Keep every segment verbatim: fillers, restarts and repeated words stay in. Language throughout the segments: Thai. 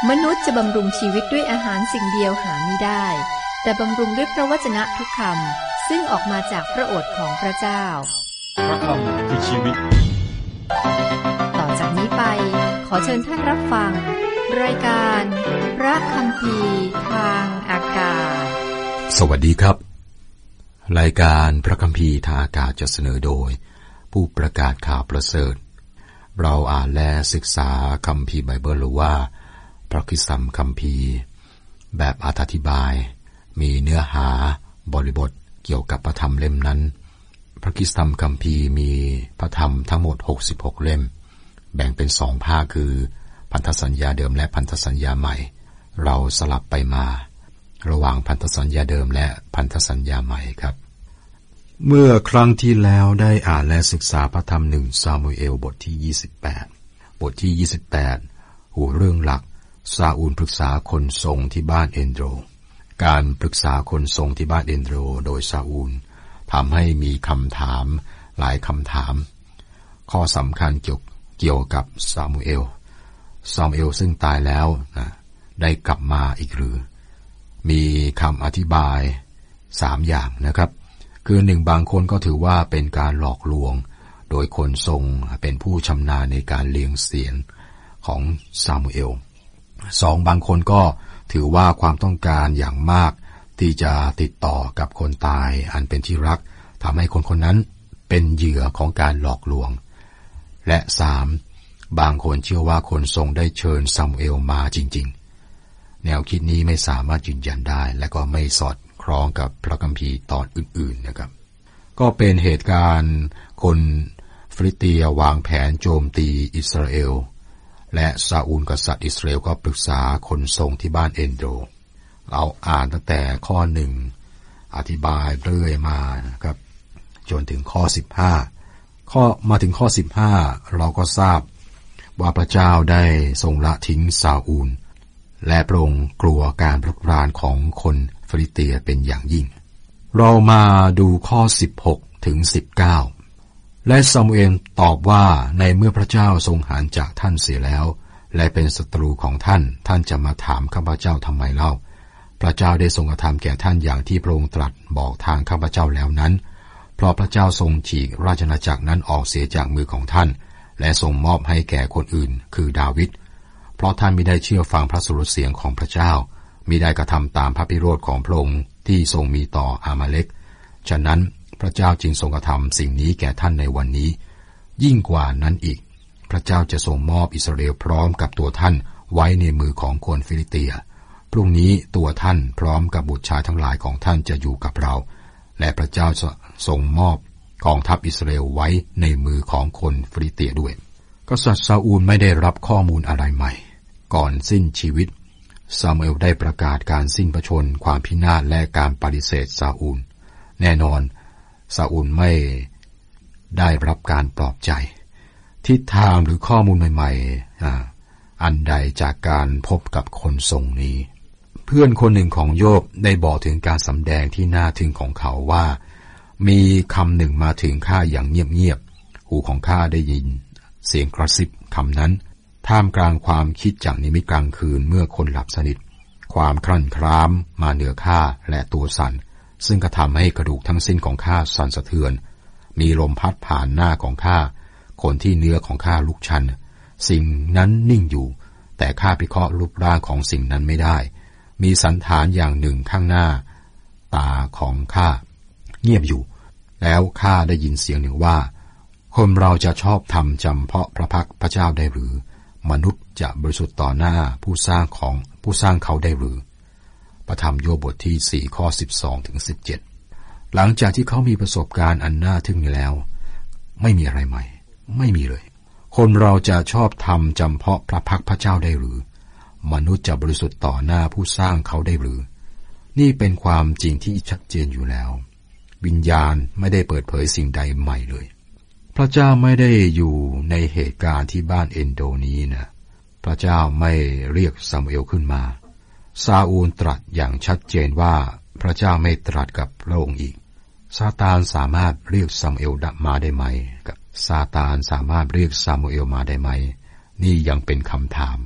มนุษย์จะบำรุงชีวิตด้วยอาหารสิ่งเดียวหาไม่ได้แต่บำรุงด้วยพระวจนะทุกคำซึ่งออกมาจากพระโอษฐ์ของพระเจ้าพระคำคือชีวิตต่อจากนี้ไปขอเชิญท่านรับฟังรายการพระคัมภีร์ทางอากาศสวัสดีครับรายการพระคัมภีร์ทางอากาศจะเสนอโดยผู้ประกาศข่าวประเสริฐเราอ่านและศึกษาคัมภีร์ไบเบิลหรือว่าพระคริสตคัมภีร์แบบอธิบายมีเนื้อหาบริบทเกี่ยวกับพระธรรมเล่มนั้นพระคริสตคัมภีร์มีพระธรรมทั้งหมดหกสิบหกเล่มแบ่งเป็นสองภาคคือพันธสัญญาเดิมและพันธสัญญาใหม่เราสลับไปมาระหว่างพันธสัญญาเดิมและพันธสัญญาใหม่ครับเมื่อครั้งที่แล้วได้อ่านและศึกษาพระธรรมหนึ่งซามูเอลบทที่ยี่สิบแปดบทที่ยี่สิบแปดหัวเรื่องหลักซาอูลปรึกษาคนทรงที่บ้านเอนโดรการปรึกษาคนทรงที่บ้านเอนโดรโดยซาอูลทำให้มีคำถามหลายคำถามข้อสำคัญเกี่ยวเกี่ยวกับซามูเอลซามูเอลซึ่งตายแล้วนะได้กลับมาอีกหรือมีคำอธิบายสามอย่างนะครับคือหนึ่งบางคนก็ถือว่าเป็นการหลอกลวงโดยคนทรงเป็นผู้ชำนาญในการเลียงเสียงของซามูเอลสองบางคนก็ถือว่าความต้องการอย่างมากที่จะติดต่อกับคนตายอันเป็นที่รักทำให้คนคนนั้นเป็นเหยื่อของการหลอกลวงและสามบางคนเชื่อว่าคนทรงได้เชิญซามูเอลมาจริงๆแนวคิดนี้ไม่สามารถยืนยันได้และก็ไม่สอดคล้องกับพระคัมภีร์ตอนอื่นๆนะครับก็เป็นเหตุการณ์คนฟิลิสเตียวางแผนโจมตีอิสราเอลและซาอูลกษัตริย์อิสราเอลก็ปรึกษาคนทรงที่บ้านเอนโดรเราอ่านตั้งแต่ข้อหนึ่งอธิบายเรื่อยมานะครับจนถึงข้อสิบห้าข้อมาถึงข้อสิบห้าเราก็ทราบว่าพระเจ้าได้ทรงละทิ้งซาอูลและพระองค์กลัวการปลุกรานของคนฟิลิสเตียเป็นอย่างยิ่งเรามาดูข้อสิบหกถึงสิบเก้าและซามูเอลตอบว่าในเมื่อพระเจ้าทรงหันจากท่านเสียแล้วและเป็นศัตรูของท่านท่านจะมาถามข้าพเจ้าทำไมเล่าพระเจ้าได้ทรงกระทำแก่ท่านอย่างที่พระองค์ตรัสบอกทางข้าพเจ้าแล้วนั้นเพราะพระเจ้าทรงฉีกราชอาณาจักรนั้นออกเสียจากมือของท่านและทรงมอบให้แก่คนอื่นคือดาวิดเพราะท่านมิได้เชื่อฟังพระสุรเสียงของพระเจ้ามิได้กระทำตามพระพิโรธของพระองค์ที่ทรงมีต่ออามาเลกฉะนั้นพระเจ้าจึงทรงกระทำสิ่งนี้แก่ท่านในวันนี้ยิ่งกว่านั้นอีกพระเจ้าจะทรงมอบอิสราเอลพร้อมกับตัวท่านไว้ในมือของคนฟิลิสเตียพรุ่งนี้ตัวท่านพร้อมกับบุตรชายทั้งหลายของท่านจะอยู่กับเราและพระเจ้าจะทรงมอบกองทัพอิสราเอลไว้ในมือของคนฟิลิสเตียด้วยกษัตริย์ซาอูลไม่ได้รับข้อมูลอะไรใหม่ก่อนสิ้นชีวิตซามูเอลได้ประกาศการสิ้นพระชนม์ความพินาศและการปฏิเสธซาอูลแน่นอนซาอูลไม่ได้รับการปลอบใจทิศทางหรือข้อมูลใหม่ๆ อ, อันใดจากการพบกับคนทรงนี้เพื่อนคนหนึ่งของโยบได้บอกถึงการสำแดงที่น่าทึ่งของเขาว่ามีคำหนึ่งมาถึงข้าอย่างเงียบๆหูของข้าได้ยินเสียงกระซิบคำนั้นท่ามกลางความคิดจากนิมิตกลางคืนเมื่อคนหลับสนิทความครั่นคร้ามมาเหนือข้าและตัวสั่นซึ่งกระทำให้กระดูกทั้งสิ้นของข้าสั่นสะเทือนมีลมพัดผ่านหน้าของข้าคนที่เนื้อของข้าลุกชันสิ่งนั้นนิ่งอยู่แต่ข้าพิเคราะห์รูปร่างของสิ่งนั้นไม่ได้มีสันฐานอย่างหนึ่งข้างหน้าตาของข้าเงียบอยู่แล้วข้าได้ยินเสียงหนึ่งว่าคนเราจะชอบทำจำเพาะพระพักพระเจ้าได้หรือมนุษย์จะบริสุทธิ์ต่อหน้าผู้สร้างของผู้สร้างเขาได้หรือพระธรรมโยบบทที่สี่ข้อสิบสองถึงสิบเจ็ดหลังจากที่เขามีประสบการณ์อันน่าทึ่งแล้วไม่มีอะไรใหม่ไม่มีเลยคนเราจะชอบทำจำเพาะพระพักพระเจ้าได้หรือมนุษย์จะบริสุทธิ์ต่อหน้าผู้สร้างเขาได้หรือนี่เป็นความจริงที่ชัดเจนอยู่แล้ววิญญาณไม่ได้เปิดเผยสิ่งใดใหม่เลยพระเจ้าไม่ได้อยู่ในเหตุการณ์ที่บ้านเอนโดนี้นะพระเจ้าไม่เรียกซามูเอลขึ้นมาซาอูลตรัสอย่างชัดเจนว่าพระเจ้าไม่ตรัสกับพระองค์อีกซาตานสามารถเรียกซามูเอลมาได้ไหมกับซาตานสามารถเรียกซามูเอลมาได้ไหมนี่ยังเป็นคำถาม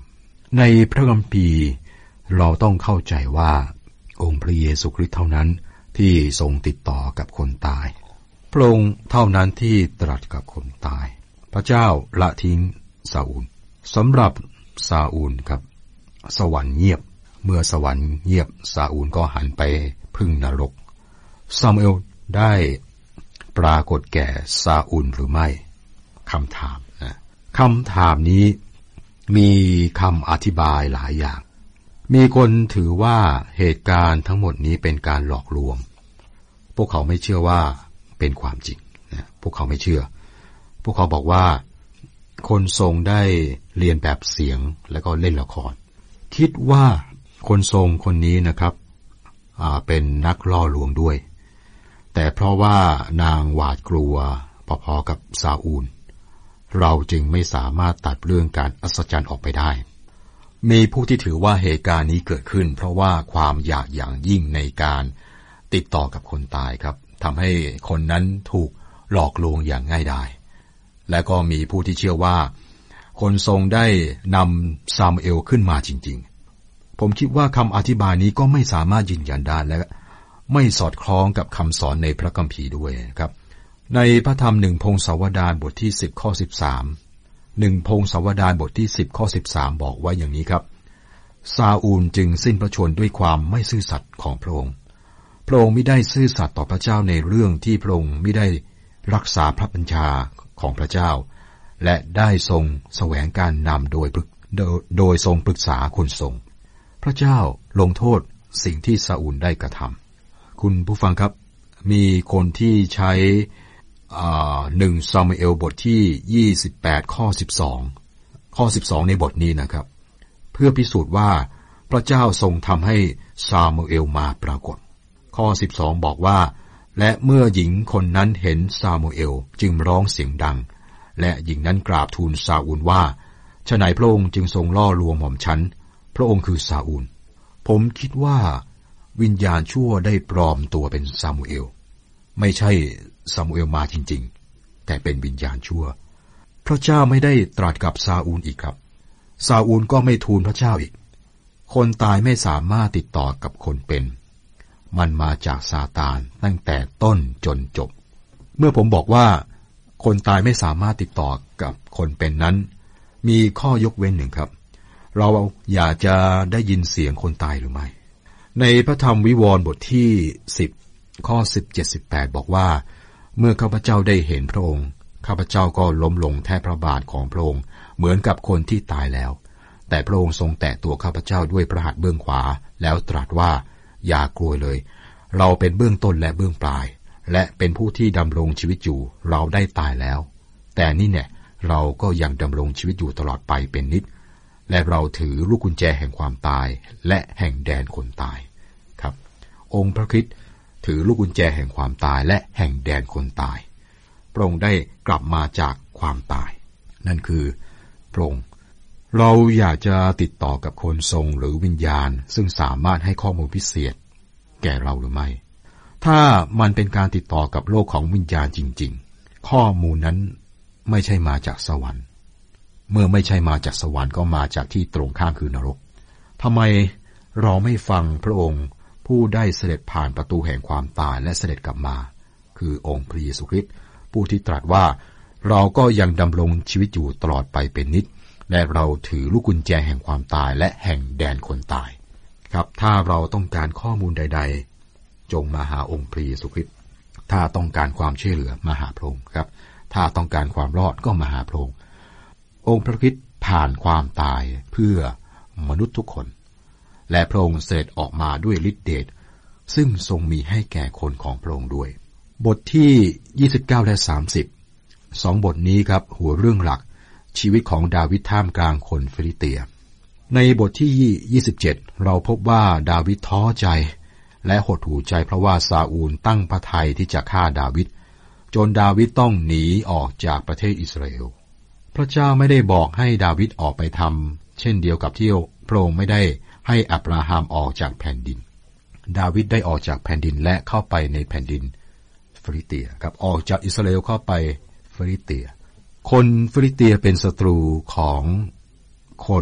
ในพระคัมภีร์เราต้องเข้าใจว่าองค์พระเยซูคริสต์เท่านั้นที่ทรงติดต่อกับคนตายพระองค์เท่านั้นที่ตรัสกับคนตายพระเจ้าละทิ้งซาอูลสำหรับซาอูลครับสวรรค์เงียบเมื่อสวรรค์เงียบซาอูลก็หันไปพึ่งนรกซามูเอลได้ปรากฏแก่ซาอูลหรือไม่คำถามนะคำถามนี้มีคำอธิบายหลายอย่างมีคนถือว่าเหตุการณ์ทั้งหมดนี้เป็นการหลอกลวงพวกเขาไม่เชื่อว่าเป็นความจริงนะพวกเขาไม่เชื่อพวกเขาบอกว่าคนทรงได้เรียนแบบเสียงแล้วก็เล่นละครคิดว่าคนทรงคนนี้นะครับเป็นนักล่อลวงด้วยแต่เพราะว่านางหวาดกลัวพอๆกับซาอูลเราจึงไม่สามารถตัดเรื่องการอัศจรรย์ออกไปได้มีผู้ที่ถือว่าเหตุการณ์นี้เกิดขึ้นเพราะว่าความอยากอย่างยิ่งในการติดต่อกับคนตายครับทำให้คนนั้นถูกหลอกลวงอย่างง่ายดายและก็มีผู้ที่เชื่อว่าคนทรงได้นำซามูเอลขึ้นมาจริงๆผมคิดว่าคำอธิบายนี้ก็ไม่สามารถยืนยันได้และไม่สอดคล้องกับคำสอนในพระคัมภีร์ด้วยครับในพระธรรมหนึ่งพงศาวดารบทที่สิบข้อสิบสามหนึ่งพงศาวดารบทที่สิบข้อสิบสามบอกไว้อย่างนี้ครับซาอูลจึงสิ้นพระชนม์ด้วยความไม่ซื่อสัตย์ของพระองค์พระองค์ไม่ได้ซื่อสัตย์ต่อพระเจ้าในเรื่องที่พระองค์ไม่ได้รักษาพระบัญชาของพระเจ้าและได้ทรงแสวงการนำโดยโดยทรงปรึกษาคนทรงพระเจ้าลงโทษสิ่งที่ซาอูลได้กระทำคุณผู้ฟังครับมีคนที่ใช้หนึ่งซามูเอลบทที่ยี่สิบแปดข้อสิบสองข้อสิบสองในบทนี้นะครับเพื่อพิสูจน์ว่าพระเจ้าทรงทำให้ซามูเอลมาปรากฏข้อสิบสองบอกว่าและเมื่อหญิงคนนั้นเห็นซามูเอลจึงร้องเสียงดังและหญิงนั้นกราบทูลซาอูลว่าฉะไหนพระองค์จึงทรงล่อลวงหม่อมฉันพระองค์คือซาอูลผมคิดว่าวิญญาณชั่วได้ปลอมตัวเป็นซามูเอลไม่ใช่ซามูเอลมาจริงๆแต่เป็นวิญญาณชั่วพระเจ้าไม่ได้ตรัสกับซาอูลอีกครับซาอูลก็ไม่ทูลพระเจ้าอีกคนตายไม่สามารถติดต่อกับคนเป็นมันมาจากซาตานตั้งแต่ต้นจนจบเมื่อผมบอกว่าคนตายไม่สามารถติดต่อกับคนเป็นนั้นมีข้อยกเว้นหนึ่งครับเราอยากจะได้ยินเสียงคนตายหรือไม่ในพระธรรมวิวรณ์บทที่สิบข้อสิบเจ็ด สิบแปดบอกว่าเมื่อข้าพเจ้าได้เห็นพระองค์ข้าพเจ้าก็ล้มลงแทบพระบาทของพระองค์เหมือนกับคนที่ตายแล้วแต่พระองค์ทรงแตะตัวข้าพเจ้าด้วยพระหัตถ์เบื้องขวาแล้วตรัสว่าอย่ากลัวเลยเราเป็นเบื้องต้นและเบื้องปลายและเป็นผู้ที่ดำรงชีวิตอยู่เราได้ตายแล้วแต่นี่เนี่ยเราก็ยังดำรงชีวิตอยู่ตลอดไปเป็นนิจและเราถือลูกกุญแจแห่งความตายและแห่งแดนคนตายครับองค์พระคริสต์ถือลูกกุญแจแห่งความตายและแห่งแดนคนตายพระองค์ได้กลับมาจากความตายนั่นคือพระองค์เราอยากจะติดต่อกับคนทรงหรือวิญญาณซึ่งสามารถให้ข้อมูลพิเศษแก่เราหรือไม่ถ้ามันเป็นการติดต่อกับโลกของวิญญาณจริงๆข้อมูลนั้นไม่ใช่มาจากสวรรค์เมื่อไม่ใช่มาจากสวรรค์ก็มาจากที่ตรงข้ามคือนรกทำไมเราไม่ฟังพระองค์ผู้ได้เสด็จผ่านประตูแห่งความตายและเสด็จกลับมาคือองค์พระเยซูคริสต์ผู้ที่ตรัสว่าเราก็ยังดำรงชีวิตอยู่ตลอดไปเป็นนิจและเราถือลูกกุญแจแห่งความตายและแห่งแดนคนตายครับถ้าเราต้องการข้อมูลใดๆจงมาหาองค์พระเยซูคริสต์ถ้าต้องการความช่วยเหลือมาหาพระองค์ครับถ้าต้องการความรอดก็มาหาพระองค์องค์พระคริสต์ผ่านความตายเพื่อมนุษย์ทุกคนและพระองค์เสด็จออกมาด้วยฤทธิเดชซึ่งทรงมีให้แก่คนของพระองค์ด้วยบทที่ยี่สิบเก้าและสามสิบสองบทนี้ครับหัวเรื่องหลักชีวิตของดาวิดท่ามกลางคนฟิลิสเตียในบทที่ยี่สิบเจ็ดเราพบว่าดาวิดท้อใจและหดหู่ใจเพราะว่าซาอูลตั้งพระทัยที่จะฆ่าดาวิดจนดาวิดต้องหนีออกจากประเทศอิสราเอลพระเจ้าไม่ได้บอกให้ดาวิดออกไปทำเช่นเดียวกับที่พระองค์ไม่ได้ให้อับราฮัมออกจากแผ่นดินดาวิดได้ออกจากแผ่นดินและเข้าไปในแผ่นดินฟิลิสเตียครับออกจากอิสราเอลเข้าไปฟิลิสเตียคนฟิลิสเตียเป็นศัตรูของคน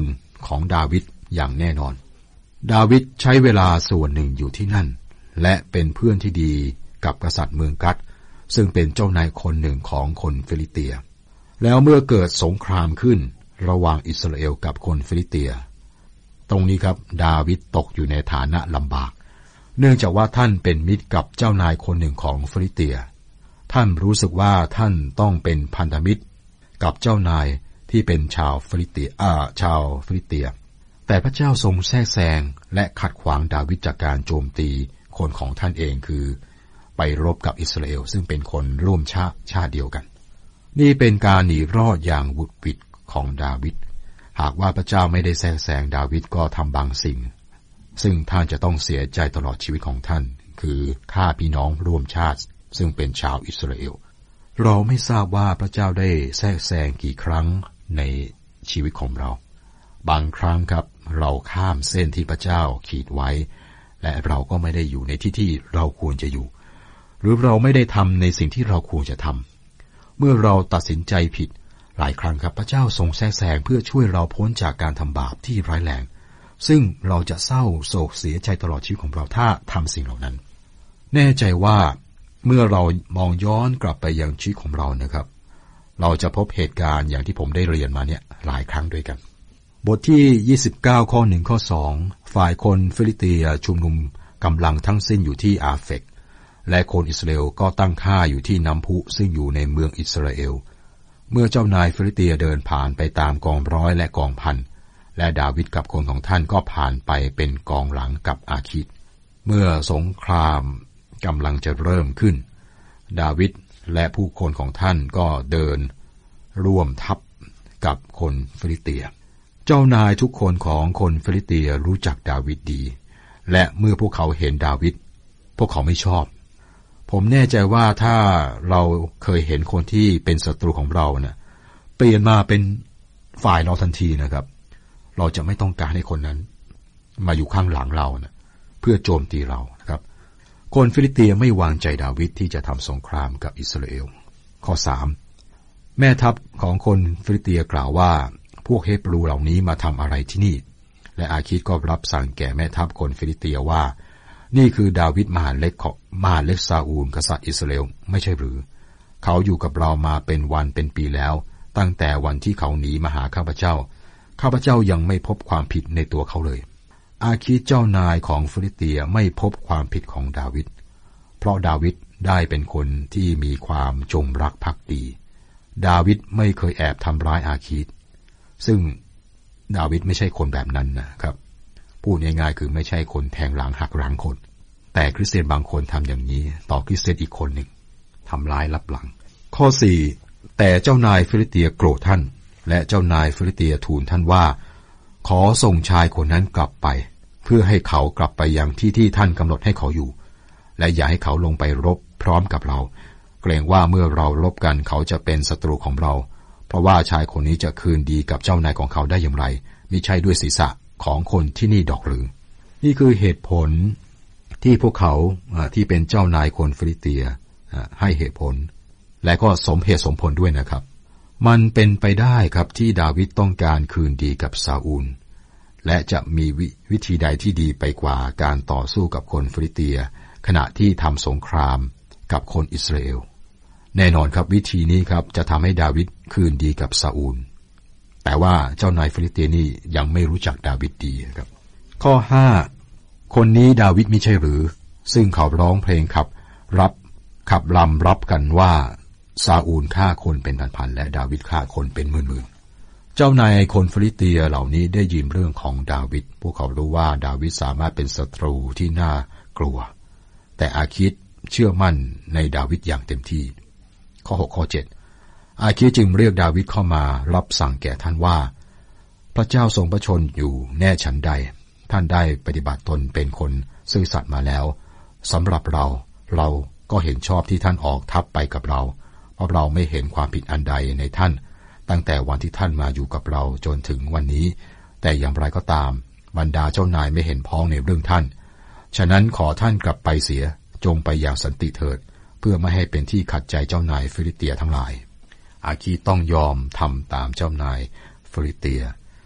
ของดาวิดอย่างแน่นอนดาวิดใช้เวลาส่วนหนึ่งอยู่ที่นั่นและเป็นเพื่อนที่ดีกับกษัตริย์เมืองกัดซึ่งเป็นเจ้านายคนหนึ่งของคนฟิลิสเตียแล้วเมื่อเกิดสงครามขึ้นระหว่างอิสราเอลกับคนฟิลิสเตียตรงนี้ครับดาวิดตกอยู่ในฐานะลำบากเนื่องจากว่าท่านเป็นมิตรกับเจ้านายคนหนึ่งของฟิลิสเตียท่านรู้สึกว่าท่านต้องเป็นพันธมิตรกับเจ้านายที่เป็นชาวฟิลิสเตียอ่าชาวฟิลิสเตียแต่พระเจ้าทรงแทรกแซงและขัดขวางดาวิดจากการโจมตีคนของท่านเองคือไปรบกับอิสราเอลซึ่งเป็นคนร่วมชาติชาติเดียวกันนี่เป็นการหนีรอดอย่างบุดหวิดของดาวิดหากว่าพระเจ้าไม่ได้แทรกแซงดาวิดก็ทำบางสิ่งซึ่งท่านจะต้องเสียใจตลอดชีวิตของท่านคือฆ่าพี่น้องร่วมชาติซึ่งเป็นชาวอิสราเอลเราไม่ทราบว่าพระเจ้าได้แทรกแซงกี่ครั้งในชีวิตของเราบางครั้งครับเราข้ามเส้นที่พระเจ้าขีดไว้และเราก็ไม่ได้อยู่ในที่ที่เราควรจะอยู่หรือเราไม่ได้ทำในสิ่งที่เราควรจะทำเมื่อเราตัดสินใจผิดหลายครั้งครับพระเจ้าทรงแทรกแซงเพื่อช่วยเราพ้นจากการทำบาปที่ร้ายแรงซึ่งเราจะเศร้าโศกเสียใจตลอดชีวิตของเราถ้าทำสิ่งเหล่านั้นแน่ใจว่าเมื่อเรามองย้อนกลับไปยังชีวิตของเรานะครับเราจะพบเหตุการณ์อย่างที่ผมได้เรียนมาเนี่ยหลายครั้งด้วยกันบทที่ยี่สิบเก้าข้อหนึ่งข้อสองฝ่ายคนฟิลิสเตียชุมนุมกำลังทั้งสิ้นอยู่ที่อาเฟกและคนอิสราเอลก็ตั้งค่ายอยู่ที่น้ำพุซึ่งอยู่ในเมืองอิสราเอลเมื่อเจ้านายฟิลิสเตียเดินผ่านไปตามกองร้อยและกองพันและดาวิดกับคนของท่านก็ผ่านไปเป็นกองหลังกับอาคิดเมื่อสงครามกำลังจะเริ่มขึ้นดาวิดและผู้คนของท่านก็เดินร่วมทัพกับคนฟิลิสเตียเจ้านายทุกคนของคนฟิลิสเตียรู้จักดาวิดดีและเมื่อพวกเขาเห็นดาวิดพวกเขาไม่ชอบผมแน่ใจว่าถ้าเราเคยเห็นคนที่เป็นศัตรูของเราเนี่ยเปลี่ยนมาเป็นฝ่ายเราทันทีนะครับเราจะไม่ต้องการให้คนนั้นมาอยู่ข้างหลังเรานะเพื่อโจมตีเรานะครับคนฟิลิสเตียไม่วางใจดาวิดที่จะทำสงครามกับอิสราเอลข้อสามแม่ทัพของคนฟิลิสเตียกล่าวว่าพวกเฮบรูเหล่านี้มาทำอะไรที่นี่และอาคิดก็รับสั่งแก่แม่ทัพคนฟิลิสเตียว่านี่คือดาวิดมหาเล็กของมหาเล็กซาอูลกษัตริย์อิสราเอลไม่ใช่หรือเขาอยู่กับเรามาเป็นวันเป็นปีแล้วตั้งแต่วันที่เขาหนีมาหาข้าพเจ้าข้าพเจ้ายังไม่พบความผิดในตัวเขาเลยอาคิดเจ้านายของฟิลิสเตียไม่พบความผิดของดาวิดเพราะดาวิดได้เป็นคนที่มีความจงรักภักดีดาวิดไม่เคยแอบทำร้ายอาคิดซึ่งดาวิดไม่ใช่คนแบบนั้นนะครับพูดง่ายๆคือไม่ใช่คนแทงหลังหักหลังคนแต่คริสเตียนบางคนทำอย่างนี้ต่อคริสเตียนอีกคนหนึ่งทำร้ายลับหลังข้อสี่แต่เจ้านายฟิลิสเตียโกรธท่านและเจ้านายฟิลิสเตียทูลท่านว่าขอส่งชายคนนั้นกลับไปเพื่อให้เขากลับไปยังที่ที่ท่านกำหนดให้เขาอยู่และอย่าให้เขาลงไปรบพร้อมกับเราเกรงว่าเมื่อเรารบกันเขาจะเป็นศัตรูของเราเพราะว่าชายคนนี้จะคืนดีกับเจ้านายของเขาได้อย่างไรมิใช่ด้วยศีรษะของคนที่นี่ดอกหรือนี่คือเหตุผลที่พวกเขาที่เป็นเจ้านายคนฟิลิสเตียให้เหตุผลและก็สมเหตุสมผลด้วยนะครับมันเป็นไปได้ครับที่ดาวิดต้องการคืนดีกับซาอูลและจะมีววิธีใดที่ดีไปกว่าการต่อสู้กับคนฟิลิสเตียขณะที่ทำสงครามกับคนอิสราเอลแน่นอนครับวิธีนี้ครับจะทำให้ดาวิดคืนดีกับซาอูลแต่ว่าเจ้านายฟิลิสเตียนี่ยังไม่รู้จักดาวิดดีครับข้อห้าคนนี้ดาวิดมิใช่หรือซึ่งเขาร้องเพลงขับรับขับลำรับกันว่าซาอูลฆ่าคนเป็นพันๆและดาวิดฆ่าคนเป็นหมื่นๆเจ้านายคนฟิลิสเตียเหล่านี้ได้ยินเรื่องของดาวิดพวกเขารู้ว่าดาวิดสามารถเป็นศัตรูที่น่ากลัวแต่อาคิดเชื่อมั่นในดาวิดอย่างเต็มที่ข้อหกข้อเจ็ดอาคิดจึงเรียกดาวิดเข้ามารับสั่งแก่ท่านว่าพระเจ้าทรงพระชนอยู่แน่ฉันใดท่านได้ปฏิบัติตนเป็นคนซื่อสัตย์มาแล้วสำหรับเราเราก็เห็นชอบที่ท่านออกทัพไปกับเราเพราะเราไม่เห็นความผิดอันใดในท่านตั้งแต่วันที่ท่านมาอยู่กับเราจนถึงวันนี้แต่อย่างไรก็ตามบรรดาเจ้านายไม่เห็นพ้องในเรื่องท่านฉะนั้นขอท่านกลับไปเสียจงไปอย่างสันติเถิดเพื่อไม่ให้เป็นที่ขัดใจเจ้านายฟิลิสเตียทั้งหลายอาคีต้องยอมทำตามเจ้านายฟิลิสเตีย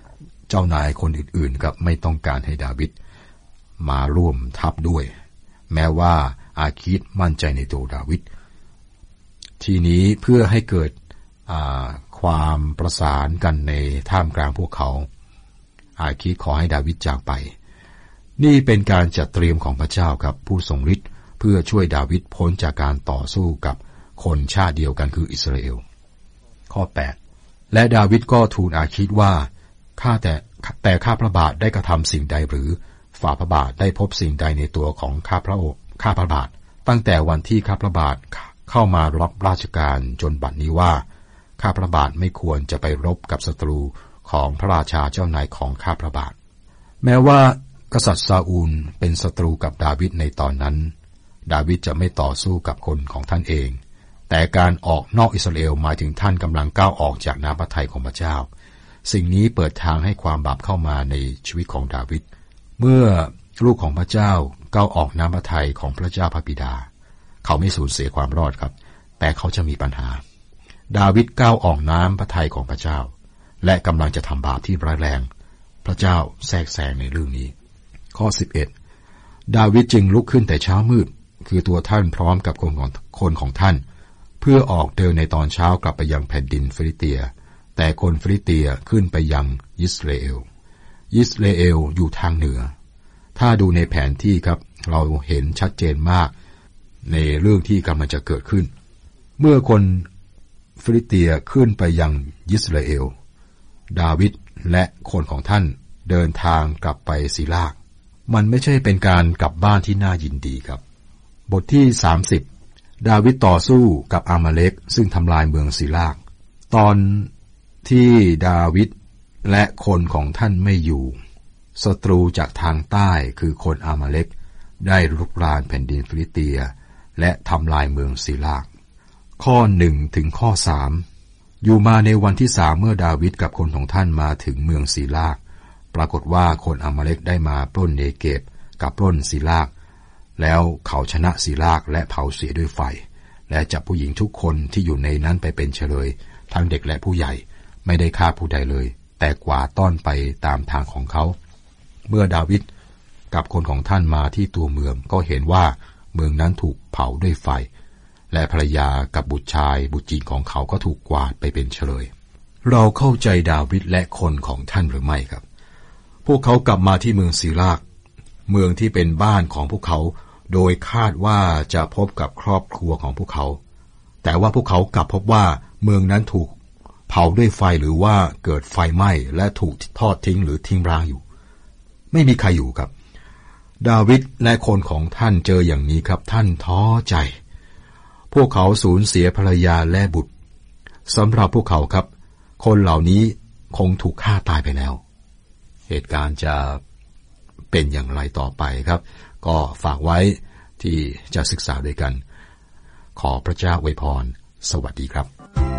เจ้านายคนอื่นๆครับไม่ต้องการให้ดาวิดมาร่วมทัพด้วยแม้ว่าอาคีษมั่นใจในตัวดาวิดทีนี้เพื่อให้เกิดความประสานกันในท่ามกลางพวกเขาอาคีษขอให้ดาวิดจากไปนี่เป็นการจัดเตรียมของพระเจ้าครับผู้ทรงฤทธิ์เพื่อช่วยดาวิดพ้นจากการต่อสู้กับคนชาติเดียวกันคืออิสราเอลข้อแปดและดาวิดก็ทูลอาคีษว่าข้าแต่แต่ข้าพระบาทได้กระทำสิ่งใดหรือฝ่าพระบาทได้พบสิ่งใดในตัวของข้าพระองค์ข้าพระบาทตั้งแต่วันที่ข้าพระบาทเข้ามารับราชการจนบัดนี้ว่าข้าพระบาทไม่ควรจะไปรบกับศัตรูของพระราชาเจ้านายของข้าพระบาทแม้ว่ากษัตริย์ซาอูลเป็นศัตรูกับดาวิดในตอนนั้นดาวิดจะไม่ต่อสู้กับคนของท่านเองแต่การออกนอกอิสราเอลหมายถึงท่านกำลังก้าวออกจากน้ำพระทัยของพระเจ้าสิ่งนี้เปิดทางให้ความบาปเข้ามาในชีวิตของดาวิดเมื่อลูกของพระเจ้าก้าวออกน้ำพระทัยของพระเจ้าพระบิดาเขาไม่สูญเสียความรอดครับแต่เขาจะมีปัญหาดาวิดก้าวออกน้ำพระทัยของพระเจ้าและกำลังจะทำบาปที่ร้ายแรงพระเจ้าแทรกแซงในเรื่องนี้ข้อสิบเอ็ดดาวิดจึงลุกขึ้นแต่เช้ามืดคือตัวท่านพร้อมกับคนของคนของท่านเพื่อออกเดินในตอนเช้ากลับไปยังแผ่นดินฟิลิสเตียแต่คนฟิลิสเตียขึ้นไปยังยิสราเอลยิสราเอลอยู่ทางเหนือถ้าดูในแผนที่ครับเราเห็นชัดเจนมากในเรื่องที่กำลังจะเกิดขึ้นเมื่อคนฟิลิสเตียขึ้นไปยังยิสราเอลดาวิดและคนของท่านเดินทางกลับไปศิลากมันไม่ใช่เป็นการกลับบ้านที่น่ายินดีครับบทที่สามสิบดาวิดต่อสู้กับอามาเลกซึ่งทำลายเมืองศิลากตอนที่ดาวิดและคนของท่านไม่อยู่ศัตรูจากทางใต้คือคนอามาเลกได้รุกรานแผ่นดินฟิลิสเตียและทำลายเมืองศิลากข้อหนึ่งถึงข้อสามอยู่มาในวันที่สามเมื่อดาวิดกับคนของท่านมาถึงเมืองศิลากปรากฏว่าคนอามาเลกได้มาปล้นเนเกบกับปล้นศิลากแล้วเขาชนะศิลากและเผาเสียด้วยไฟและจับผู้หญิงทุกคนที่อยู่ในนั้นไปเป็นเฉลยทั้งเด็กและผู้ใหญ่ไม่ได้ฆ่าผู้ใดเลยแต่กวาดต้อนไปตามทางของเขาเมื่อดาวิดกับคนของท่านมาที่ตัวเมืองก็เห็นว่าเมืองนั้นถูกเผาด้วยไฟและภรรยากับบุตรชายบุตรหญิงของเขาก็ถูกกวาดไปเป็นเฉลยเราเข้าใจดาวิดและคนของท่านหรือไม่ครับพวกเขากลับมาที่เมืองศิลากเมืองที่เป็นบ้านของพวกเขาโดยคาดว่าจะพบกับครอบครัวของพวกเขาแต่ว่าพวกเขากลับพบว่าเมืองนั้นถูกเผาด้วยไฟหรือว่าเกิดไฟไหม้และถูกทอดทิ้งหรือทิ้งร้างอยู่ไม่มีใครอยู่ครับดาวิดและคนของท่านเจออย่างนี้ครับท่านท้อใจพวกเขาสูญเสียภรรยาและบุตรสำหรับพวกเขาครับคนเหล่านี้คงถูกฆ่าตายไปแล้วเหตุการณ์จะเป็นอย่างไรต่อไปครับก็ฝากไว้ที่จะศึกษาด้วยกันขอพระเจ้าอวยพรสวัสดีครับ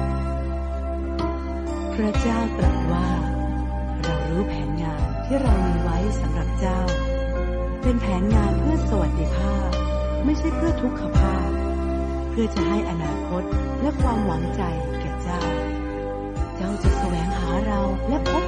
พระเจ้าตรัสว่าเรารู้แผนงานที่เรามีไว้สำหรับเจ้าเป็นแผนงานเพื่อสวัสดิภาพไม่ใช่เพื่อทุกขภาพเพื่อจะให้อนาคตและความหวังใจแก่เจ้าเจ้าจะแสวงหาเราและพบ